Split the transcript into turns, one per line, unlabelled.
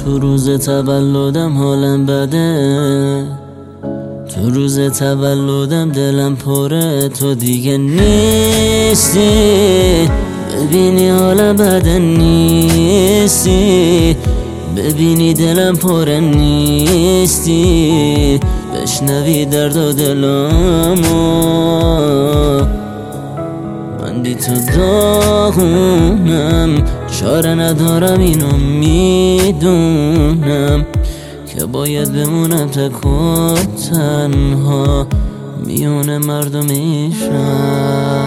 تو روز تولدم حالم بده، تو روز تولدم دلم پره، تو دیگه نیستی، ببینی حالم بده نیستی، ببینی دلم پره نیستی، بشنوی درد و دلمو. من بی تو داغونم، چاره ندارم اینو میدونم که باید بمونم تک و تنها میون مردم شهر.